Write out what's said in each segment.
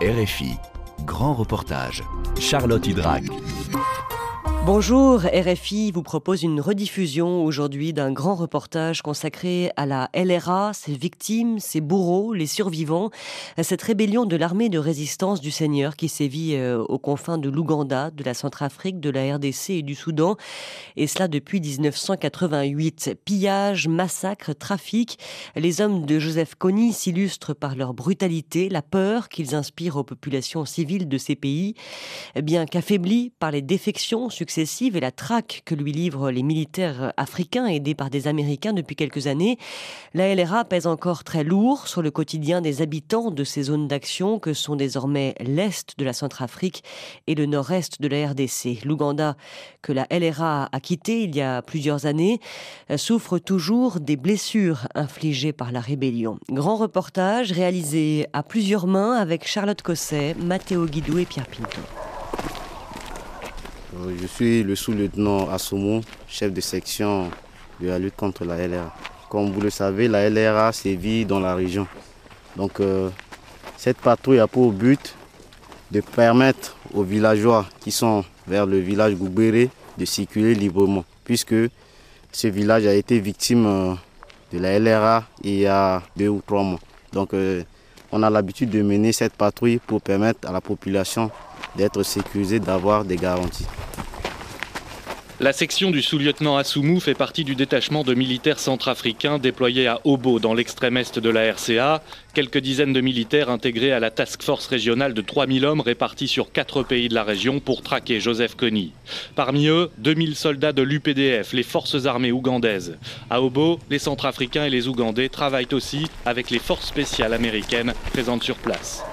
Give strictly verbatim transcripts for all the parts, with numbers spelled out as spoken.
R F I, grand reportage, Charlotte Hydrac. Bonjour, R F I vous propose une rediffusion aujourd'hui d'un grand reportage consacré à la L R A, ses victimes, ses bourreaux, les survivants, à cette rébellion de l'armée de résistance du Seigneur qui sévit euh, aux confins de l'Ouganda, de la Centrafrique, de la R D C et du Soudan, et cela depuis dix-neuf cent quatre-vingt-huit. Pillage, massacre, trafic, les hommes de Joseph Kony s'illustrent par leur brutalité, la peur qu'ils inspirent aux populations civiles de ces pays, bien qu'affaiblis par les défections successives et la traque que lui livrent les militaires africains aidés par des Américains depuis quelques années, la L R A pèse encore très lourd sur le quotidien des habitants de ces zones d'action que sont désormais l'Est de la Centrafrique et le Nord-Est de la R D C. L'Ouganda, que la L R A a quitté il y a plusieurs années, souffre toujours des blessures infligées par la rébellion. Grand reportage réalisé à plusieurs mains avec Charlotte Cosset, Matteo Guidou et Pierre Pinto. Je suis le sous-lieutenant Assoumou, chef de section de la lutte contre la L R A. Comme vous le savez, la L R A sévit dans la région. Donc euh, cette patrouille a pour but de permettre aux villageois qui sont vers le village Goubéré de circuler librement, puisque ce village a été victime euh, de la L R A il y a deux ou trois mois. Donc euh, on a l'habitude de mener cette patrouille pour permettre à la population d'être sécurisée, d'avoir des garanties. La section du sous-lieutenant Assoumou fait partie du détachement de militaires centrafricains déployés à Obo, dans l'extrême est de la R C A. Quelques dizaines de militaires intégrés à la task force régionale de trois mille hommes répartis sur quatre pays de la région pour traquer Joseph Kony. Parmi eux, deux mille soldats de l'U P D F, les forces armées ougandaises. À Obo, les Centrafricains et les Ougandais travaillent aussi avec les forces spéciales américaines présentes sur place.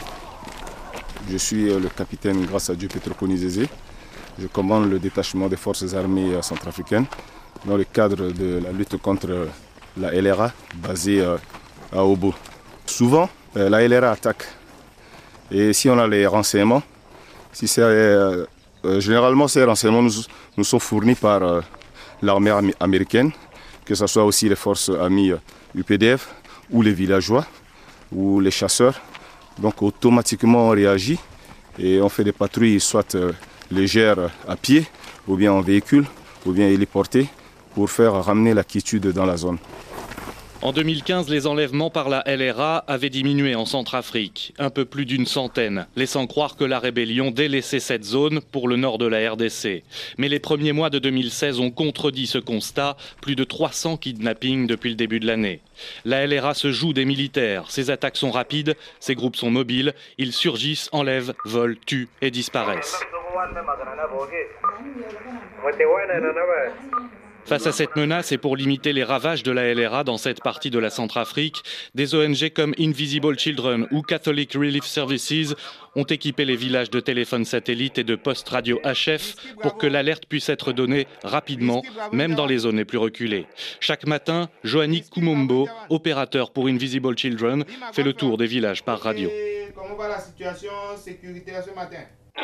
Je suis le capitaine grâce à Dieu Petro Kony Zézé. Je commande le détachement des forces armées centrafricaines dans le cadre de la lutte contre la L R A basée à Obo. Souvent, la L R A attaque. Et si on a les renseignements, si c'est, euh, généralement ces renseignements nous, nous sont fournis par euh, l'armée américaine, que ce soit aussi les forces amies U P D F ou les villageois ou les chasseurs. Donc automatiquement on réagit et on fait des patrouilles soit euh, légères à pied ou bien en véhicule ou bien héliportées pour faire ramener la quiétude dans la zone. En deux mille quinze, les enlèvements par la L R A avaient diminué en Centrafrique, un peu plus d'une centaine, laissant croire que la rébellion délaissait cette zone pour le nord de la R D C. Mais les premiers mois de deux mille seize ont contredit ce constat, plus de trois cents kidnappings depuis le début de l'année. La L R A se joue des militaires, ses attaques sont rapides, ses groupes sont mobiles, ils surgissent, enlèvent, volent, tuent et disparaissent. Face à cette menace et pour limiter les ravages de la L R A dans cette partie de la Centrafrique, des O N G comme Invisible Children ou Catholic Relief Services ont équipé les villages de téléphones satellites et de postes radio H F pour que l'alerte puisse être donnée rapidement, même dans les zones les plus reculées. Chaque matin, Joannick Koumombo, opérateur pour Invisible Children, fait le tour des villages par radio. Comment va la situation sécuritaire ce matin?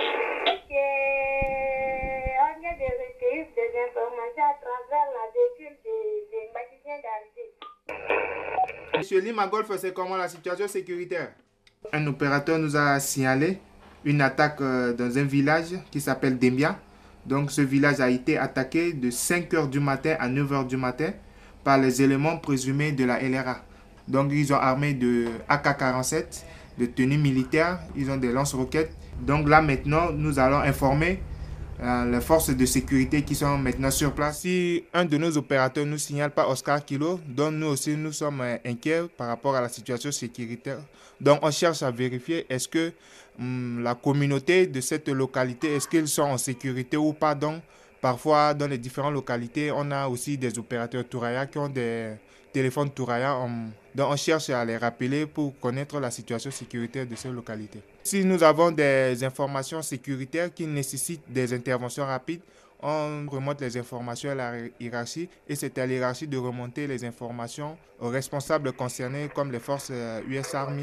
On vient de recueillir des informations à travers la véhicule des, des magiciens d'Alger. Monsieur Limagolf, c'est comment la situation sécuritaire? Un opérateur nous a signalé une attaque dans un village qui s'appelle Dembia. Donc ce village a été attaqué de cinq heures du matin à neuf heures du matin par les éléments présumés de la L R A. Donc ils ont armé de A K quarante-sept, de tenues militaires, ils ont des lance-roquettes. Donc là maintenant nous allons informer Euh, les forces de sécurité qui sont maintenant sur place. Si un de nos opérateurs ne nous signale pas Oscar Kilo, donc nous aussi nous sommes euh, inquiets par rapport à la situation sécuritaire. Donc on cherche à vérifier est-ce que hum, la communauté de cette localité, est-ce qu'ils sont en sécurité ou pas. Donc parfois dans les différentes localités, on a aussi des opérateurs Touraya qui ont des téléphones Touraya. On, donc on cherche à les rappeler pour connaître la situation sécuritaire de ces localités. Si nous avons des informations sécuritaires qui nécessitent des interventions rapides, on remonte les informations à la hiérarchie et c'est à la hiérarchie de remonter les informations aux responsables concernés comme les forces U S Army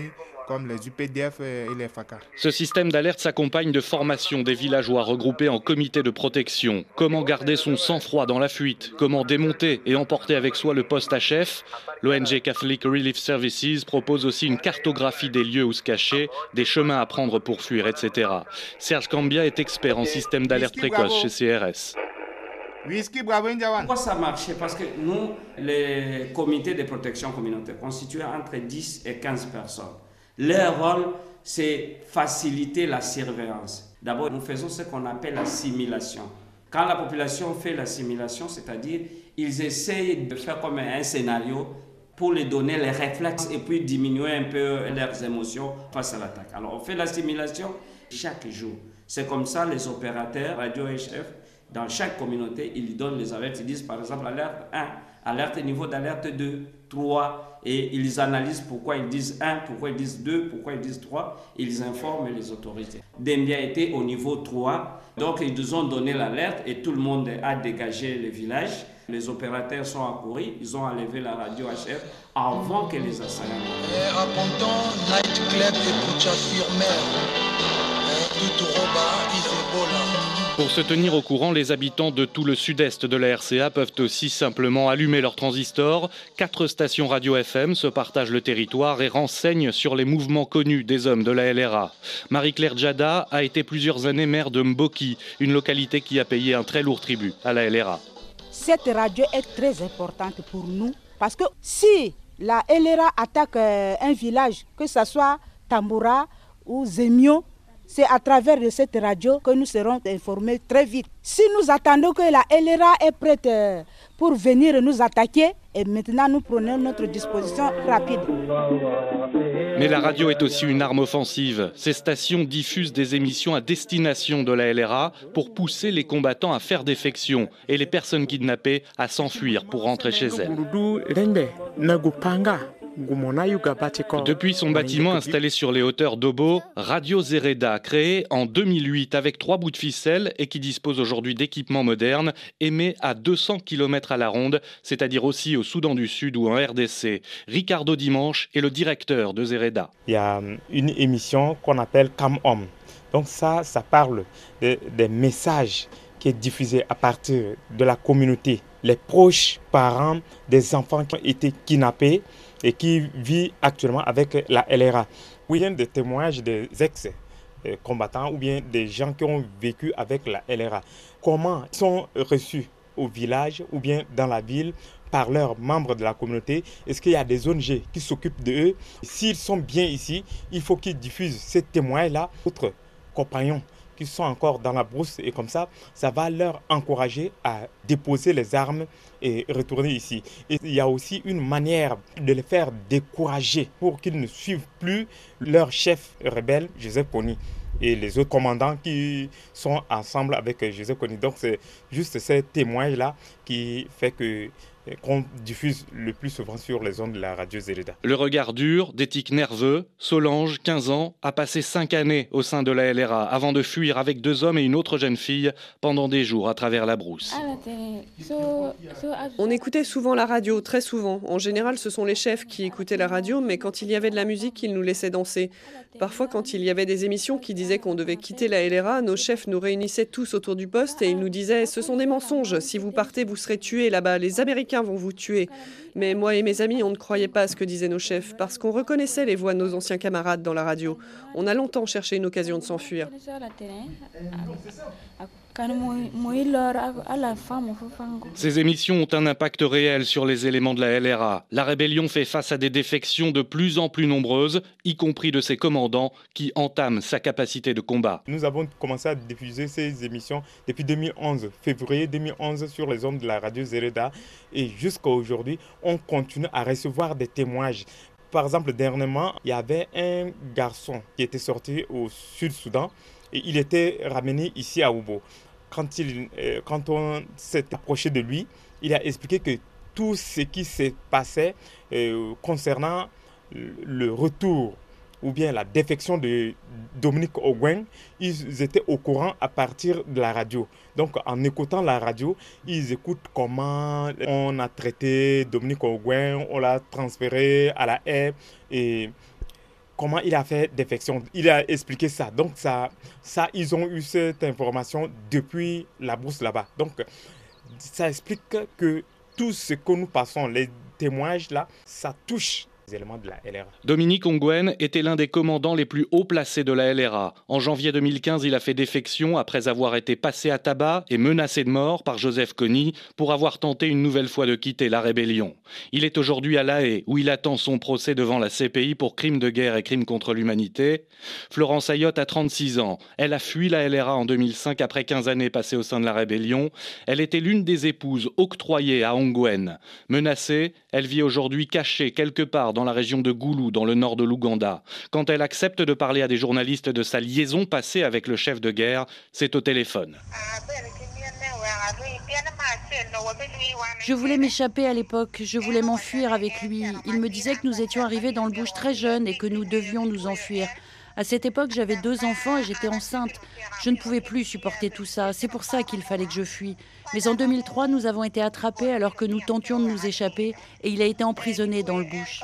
comme les U P D F et les F A C A. Ce système d'alerte s'accompagne de formations des villageois regroupés en comités de protection. Comment garder son sang-froid dans la fuite? Comment démonter et emporter avec soi le poste à chef? L'O N G Catholic Relief Services propose aussi une cartographie des lieux où se cacher, des chemins à prendre pour fuir, et cetera. Serge Cambia est expert en système d'alerte précoce chez C R S. Whisky, bravo, Indiawan. Pourquoi ça marche? Parce que nous, les comités de protection communautaire, constitués entre dix et quinze personnes, leur rôle, c'est faciliter la surveillance. D'abord, nous faisons ce qu'on appelle la simulation. Quand la population fait la simulation, c'est-à-dire ils essayent de faire comme un scénario pour les donner les réflexes et puis diminuer un peu leurs émotions face à l'attaque. Alors, on fait la simulation chaque jour. C'est comme ça, les opérateurs, radio et chef, dans chaque communauté, ils donnent les alertes. Ils disent par exemple alerte un, alerte niveau d'alerte deux, trois, et ils analysent pourquoi ils disent un, pourquoi ils disent deux, pourquoi ils disent trois, ils informent les autorités. Dembia était au niveau trois, donc ils nous ont donné l'alerte et tout le monde a dégagé le village. Les opérateurs sont accourus, ils ont enlevé la radio H F avant que les assaillants. À Ponton, nightclub et Boucha sur mer. Tout Roba, Isebola. Pour se tenir au courant, les habitants de tout le sud-est de la R C A peuvent aussi simplement allumer leur transistor. Quatre stations radio F M se partagent le territoire et renseignent sur les mouvements connus des hommes de la L R A. Marie-Claire Djada a été plusieurs années maire de Mboki, une localité qui a payé un très lourd tribut à la L R A. Cette radio est très importante pour nous parce que si la L R A attaque un village, que ce soit Tamboura ou Zemio, c'est à travers de cette radio que nous serons informés très vite. Si nous attendons que la L R A est prête pour venir nous attaquer, et maintenant nous prenons notre disposition rapide. Mais la radio est aussi une arme offensive. Ces stations diffusent des émissions à destination de la L R A pour pousser les combattants à faire défection et les personnes kidnappées à s'enfuir pour rentrer chez elles. Depuis son bâtiment installé sur les hauteurs d'Obo, Radio Zereda, créé en deux mille huit avec trois bouts de ficelle et qui dispose aujourd'hui d'équipements modernes, émet à deux cents kilomètres à la ronde, c'est-à-dire aussi au Soudan du Sud ou en R D C. Ricardo Dimanche est le directeur de Zereda. Il y a une émission qu'on appelle Cam Homme. Donc ça, ça parle de, des messages qui est diffusé à partir de la communauté. Les proches parents des enfants qui ont été kidnappés et qui vivent actuellement avec la L R A. Ou bien des témoignages des ex-combattants ou bien des gens qui ont vécu avec la L R A. Comment ils sont reçus au village ou bien dans la ville par leurs membres de la communauté? Est-ce qu'il y a des O N G qui s'occupent d'eux? S'ils sont bien ici, il faut qu'ils diffusent ces témoignages-là à d'autres compagnons qui sont encore dans la brousse, et comme ça, ça va leur encourager à déposer les armes et retourner ici. Et il y a aussi une manière de les faire décourager pour qu'ils ne suivent plus leur chef rebelle, Joseph Kony, et les autres commandants qui sont ensemble avec Joseph Kony. Donc c'est juste ces témoignages-là qui fait que qu'on diffuse le plus souvent sur les ondes de la radio Zereda. Le regard dur, des tics nerveux, Solange, quinze ans, a passé cinq années au sein de la L R A avant de fuir avec deux hommes et une autre jeune fille pendant des jours à travers la brousse. On écoutait souvent la radio, très souvent. En général, ce sont les chefs qui écoutaient la radio, mais quand il y avait de la musique, ils nous laissaient danser. Parfois, quand il y avait des émissions qui disaient qu'on devait quitter la L R A, nos chefs nous réunissaient tous autour du poste et ils nous disaient « Ce sont des mensonges, si vous partez, vous serez tués là-bas, les Américains vont vous tuer ». Mais moi et mes amis, on ne croyait pas à ce que disaient nos chefs, parce qu'on reconnaissait les voix de nos anciens camarades dans la radio. On a longtemps cherché une occasion de s'enfuir. Ces émissions ont un impact réel sur les éléments de la L R A. La rébellion fait face à des défections de plus en plus nombreuses, y compris de ses commandants, qui entament sa capacité de combat. Nous avons commencé à diffuser ces émissions depuis deux mille onze, février deux mille onze, sur les ondes de la radio Zereda. Et jusqu'à aujourd'hui, on continue à recevoir des témoignages. Par exemple, dernièrement, il y avait un garçon qui était sorti au Sud-Soudan et il était ramené ici à Obo. Quand, il, euh, quand on s'est approché de lui, il a expliqué que tout ce qui s'est passé euh, concernant le retour ou bien la défection de Dominique Ongwen, ils étaient au courant à partir de la radio. Donc en écoutant la radio, ils écoutent comment on a traité Dominique Ongwen, on l'a transféré à la haie et comment il a fait défection. Il a expliqué ça. Donc ça, ça, ils ont eu cette information depuis la bourse là-bas. Donc ça explique que tout ce que nous passons, les témoignages là, ça touche les éléments de la L R A. Dominique Ongwen était l'un des commandants les plus haut placés de la L R A. En janvier deux mille quinze, il a fait défection après avoir été passé à tabac et menacé de mort par Joseph Kony pour avoir tenté une nouvelle fois de quitter la rébellion. Il est aujourd'hui à La Haye, où il attend son procès devant la C P I pour crimes de guerre et crimes contre l'humanité. Florence Ayotte a trente-six ans. Elle a fui la L R A en deux mille cinq après quinze années passées au sein de la rébellion. Elle était l'une des épouses octroyées à Ongwen. Menacée, elle vit aujourd'hui cachée quelque part dans la région de Gulu, dans le nord de l'Ouganda. Quand elle accepte de parler à des journalistes de sa liaison passée avec le chef de guerre, c'est au téléphone. Je voulais m'échapper à l'époque, je voulais m'enfuir avec lui. Il me disait que nous étions arrivés dans le bush très jeunes et que nous devions nous enfuir. À cette époque, j'avais deux enfants et j'étais enceinte. Je ne pouvais plus supporter tout ça. C'est pour ça qu'il fallait que je fuis. Mais en deux mille trois, nous avons été attrapés alors que nous tentions de nous échapper et il a été emprisonné dans le bush.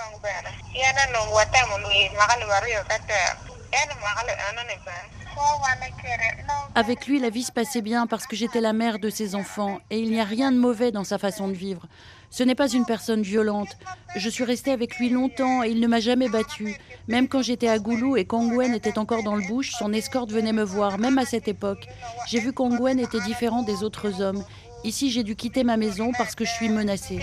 Avec lui, la vie se passait bien parce que j'étais la mère de ses enfants et il n'y a rien de mauvais dans sa façon de vivre. Ce n'est pas une personne violente. Je suis restée avec lui longtemps et il ne m'a jamais battue. Même quand j'étais à Gulu et qu'Ongwen était encore dans le bush, son escorte venait me voir, même à cette époque. J'ai vu qu'Ongwen était différent des autres hommes. Ici, j'ai dû quitter ma maison parce que je suis menacée.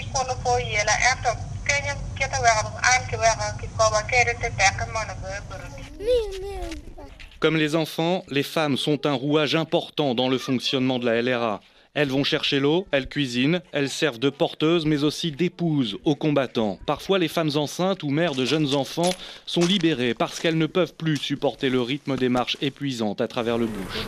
Comme les enfants, les femmes sont un rouage important dans le fonctionnement de la L R A. Elles vont chercher l'eau, elles cuisinent, elles servent de porteuses mais aussi d'épouses aux combattants. Parfois, les femmes enceintes ou mères de jeunes enfants sont libérées parce qu'elles ne peuvent plus supporter le rythme des marches épuisantes à travers le bush.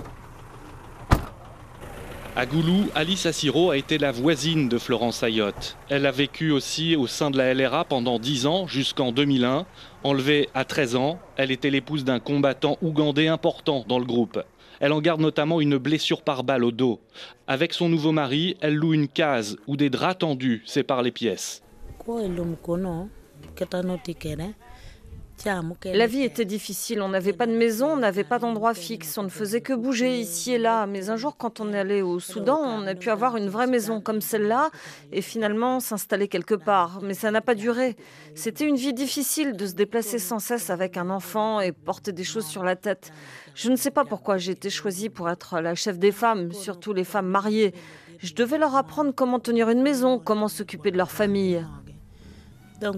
À Gulu, Alice Assiro a été la voisine de Florence Ayotte. Elle a vécu aussi au sein de la L R A pendant dix ans, jusqu'en deux mille un. Enlevée à treize ans, elle était l'épouse d'un combattant ougandais important dans le groupe. Elle en garde notamment une blessure par balle au dos. Avec son nouveau mari, elle loue une case où des draps tendus séparent les pièces. La vie était difficile, on n'avait pas de maison, on n'avait pas d'endroit fixe, on ne faisait que bouger ici et là. Mais un jour, quand on est allé au Soudan, on a pu avoir une vraie maison comme celle-là et finalement s'installer quelque part. Mais ça n'a pas duré. C'était une vie difficile de se déplacer sans cesse avec un enfant et porter des choses sur la tête. Je ne sais pas pourquoi j'ai été choisie pour être la chef des femmes, surtout les femmes mariées. Je devais leur apprendre comment tenir une maison, comment s'occuper de leur famille. Quand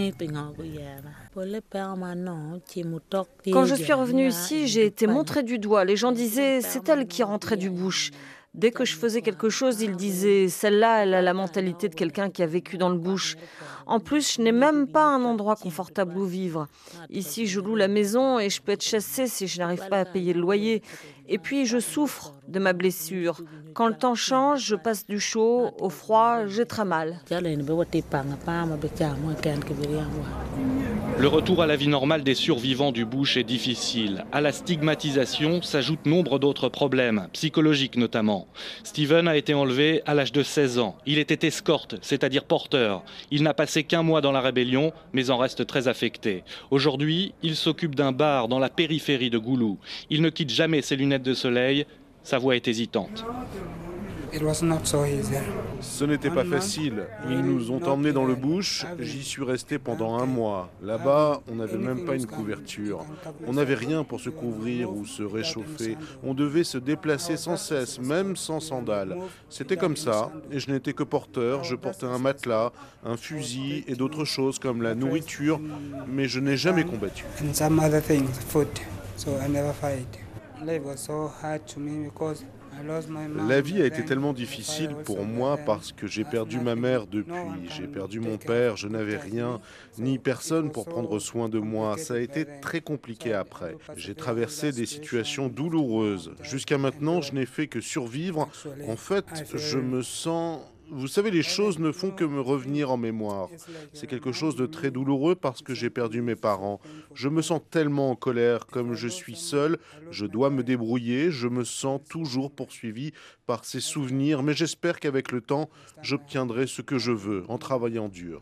je suis revenue ici, j'ai été montrée du doigt. Les gens disaient « c'est elle qui rentrait du bush ». Dès que je faisais quelque chose, ils disaient « celle-là, elle a la mentalité de quelqu'un qui a vécu dans le bush ». En plus, je n'ai même pas un endroit confortable où vivre. Ici, je loue la maison et je peux être chassée si je n'arrive pas à payer le loyer. Et puis, je souffre de ma blessure. Quand le temps change, je passe du chaud au froid, j'ai très mal. Le retour à la vie normale des survivants du bush est difficile. À la stigmatisation s'ajoutent nombre d'autres problèmes, psychologiques notamment. Steven a été enlevé à l'âge de seize ans. Il était escorte, c'est-à-dire porteur. Il n'a passé qu'un mois dans la rébellion, mais en reste très affecté. Aujourd'hui, il s'occupe d'un bar dans la périphérie de Gulu. Il ne quitte jamais ses lunettes de soleil. Sa voix est hésitante. Ce n'était pas facile. Ils nous ont emmenés dans le bush. J'y suis resté pendant un mois. Là-bas, on n'avait même pas une couverture. On n'avait rien pour se couvrir ou se réchauffer. On devait se déplacer sans cesse, même sans sandales. C'était comme ça. Et je n'étais que porteur. Je portais un matelas, un fusil et d'autres choses comme la nourriture. Mais je n'ai jamais combattu. La vie a été tellement difficile pour moi parce que j'ai perdu ma mère depuis, j'ai perdu mon père, je n'avais rien, ni personne pour prendre soin de moi. Ça a été très compliqué après. J'ai traversé des situations douloureuses. Jusqu'à maintenant, je n'ai fait que survivre. En fait, je me sens Vous savez, les choses ne font que me revenir en mémoire. C'est quelque chose de très douloureux parce que j'ai perdu mes parents. Je me sens tellement en colère. Comme je suis seul, je dois me débrouiller. Je me sens toujours poursuivi par ces souvenirs. Mais j'espère qu'avec le temps, j'obtiendrai ce que je veux en travaillant dur.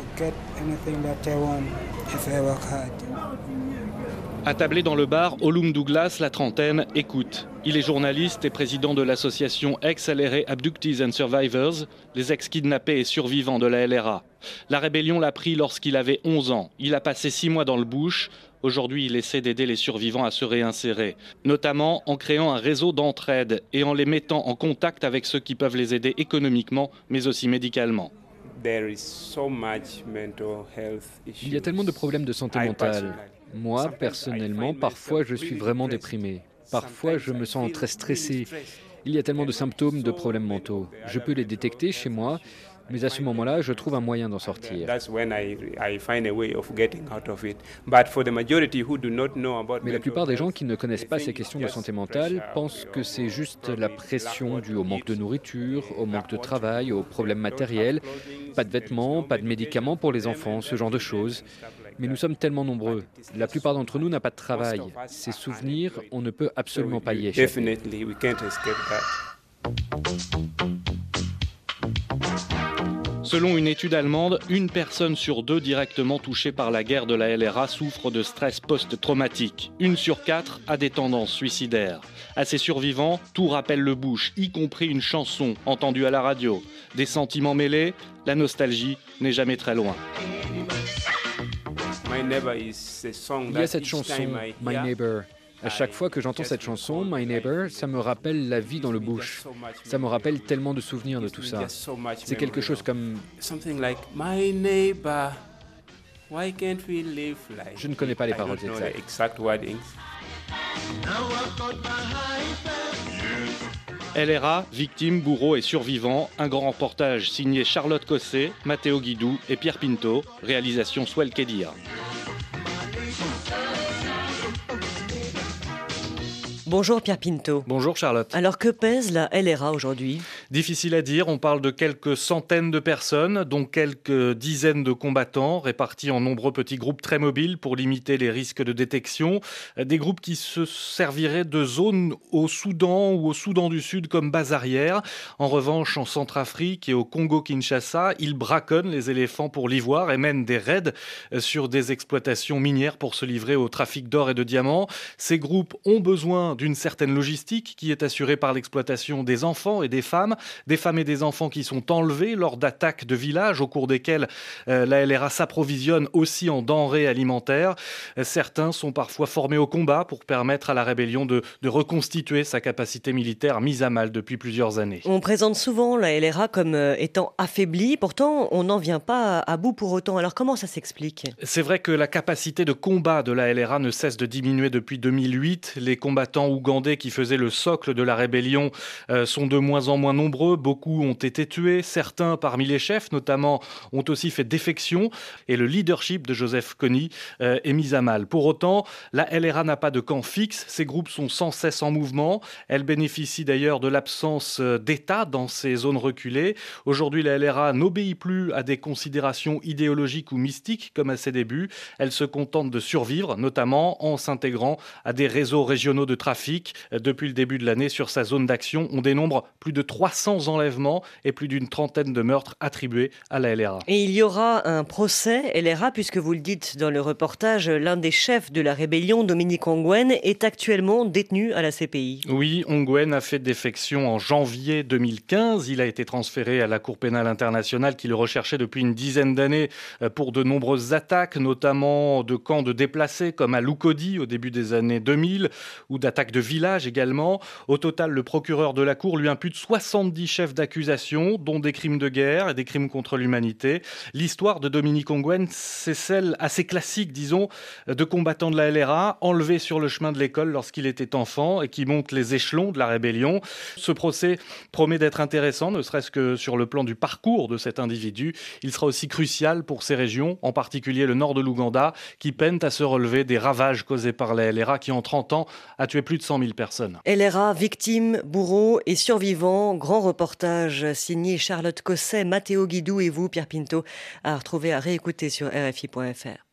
Attablé dans le bar, Olum Douglas, la trentaine, écoute. Il est journaliste et président de l'association Ex-L R A Abductees and Survivors, les ex-kidnappés et survivants de la L R A. La rébellion l'a pris lorsqu'il avait onze ans. Il a passé six mois dans le bush. Aujourd'hui, il essaie d'aider les survivants à se réinsérer, notamment en créant un réseau d'entraide et en les mettant en contact avec ceux qui peuvent les aider économiquement, mais aussi médicalement. Il y a tellement de problèmes de santé mentale. Moi, personnellement, parfois je suis vraiment déprimé. Parfois je me sens très stressé. Il y a tellement de symptômes de problèmes mentaux. Je peux les détecter chez moi, mais à ce moment-là, je trouve un moyen d'en sortir. Mais la plupart des gens qui ne connaissent pas ces questions de santé mentale pensent que c'est juste la pression due au manque de nourriture, au manque de travail, aux problèmes matériels, pas de vêtements, pas de médicaments pour les enfants, ce genre de choses. Mais nous sommes tellement nombreux. La plupart d'entre nous n'a pas de travail. Ces souvenirs, on ne peut absolument pas y échapper. Selon une étude allemande, une personne sur deux directement touchée par la guerre de la L R A souffre de stress post-traumatique. Une sur quatre a des tendances suicidaires. À ces survivants, tout rappelle le bush, y compris une chanson entendue à la radio. Des sentiments mêlés, la nostalgie n'est jamais très loin. Il y a cette chanson, My Neighbor. À chaque fois que j'entends cette chanson, My Neighbor, ça me rappelle la vie dans le bush. Ça me rappelle tellement de souvenirs de tout ça. C'est quelque chose comme... Je ne connais pas les paroles exactes. L R A, victimes, bourreaux et survivants, un grand reportage signé Charlotte Cosset, Matteo Guidou et Pierre Pinto, réalisation Swell Kedir. Bonjour Pierre Pinto. Bonjour Charlotte. Alors que pèse la L R A aujourd'hui ? Difficile à dire, on parle de quelques centaines de personnes, dont quelques dizaines de combattants répartis en nombreux petits groupes très mobiles pour limiter les risques de détection. Des groupes qui se serviraient de zones au Soudan ou au Soudan du Sud comme base arrière. En revanche, en Centrafrique et au Congo-Kinshasa, ils braconnent les éléphants pour l'ivoire et mènent des raids sur des exploitations minières pour se livrer au trafic d'or et de diamants. Ces groupes ont besoin d'une certaine logistique qui est assurée par l'exploitation des enfants et des femmes, des femmes et des enfants qui sont enlevés lors d'attaques de villages au cours desquelles euh, la L R A s'approvisionne aussi en denrées alimentaires. Euh, certains sont parfois formés au combat pour permettre à la rébellion de, de reconstituer sa capacité militaire mise à mal depuis plusieurs années. On présente souvent la L R A comme euh, étant affaiblie, pourtant on n'en vient pas à bout pour autant. Alors comment ça s'explique ? C'est vrai que la capacité de combat de la L R A ne cesse de diminuer depuis deux mille huit. Les combattants ougandais qui faisaient le socle de la rébellion euh, sont de moins en moins nombreux. Beaucoup ont été tués. Certains parmi les chefs, notamment, ont aussi fait défection. Et le leadership de Joseph Kony euh, est mis à mal. Pour autant, la L R A n'a pas de camp fixe. Ces groupes sont sans cesse en mouvement. Elle bénéficie d'ailleurs de l'absence d'État dans ces zones reculées. Aujourd'hui, la L R A n'obéit plus à des considérations idéologiques ou mystiques comme à ses débuts. Elle se contente de survivre, notamment en s'intégrant à des réseaux régionaux de trafic. Depuis le début de l'année, sur sa zone d'action, on dénombre plus de trois cents enlèvements et plus d'une trentaine de meurtres attribués à la L R A. Et il y aura un procès L R A, puisque vous le dites dans le reportage, l'un des chefs de la rébellion, Dominique Ongwen, est actuellement détenu à la C P I. Oui, Ongwen a fait défection en janvier deux mille quinze. Il a été transféré à la Cour pénale internationale qui le recherchait depuis une dizaine d'années pour de nombreuses attaques, notamment de camps de déplacés comme à Lukodi au début des années deux mille, ou d'attaques de villages également. Au total, le procureur de la Cour lui impute soixante-dix chefs d'accusation, dont des crimes de guerre et des crimes contre l'humanité. L'histoire de Dominique Ongwen, c'est celle assez classique, disons, de combattants de la L R A, enlevés sur le chemin de l'école lorsqu'il était enfant et qui monte les échelons de la rébellion. Ce procès promet d'être intéressant, ne serait-ce que sur le plan du parcours de cet individu. Il sera aussi crucial pour ces régions, en particulier le nord de l'Ouganda, qui peinent à se relever des ravages causés par la L R A, qui en trente ans a tué plus de cent mille personnes. L R A, victimes, bourreaux et survivants, grand grand reportage signé Charlotte Cosset, Matteo Guidou et vous, Pierre Pinto, à retrouver, à réécouter sur R F I point F R.